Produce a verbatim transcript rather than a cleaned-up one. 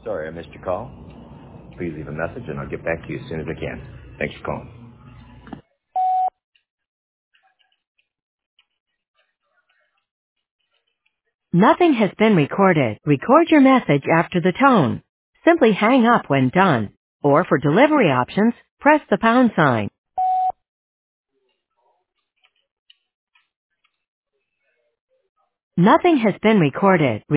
Sorry I missed your call. Please leave a message and I'll get back to you as soon as I can. Thanks for calling. Nothing has been recorded. Record your message after the tone. Simply hang up when done. Or for delivery options, press the pound sign. Nothing has been recorded.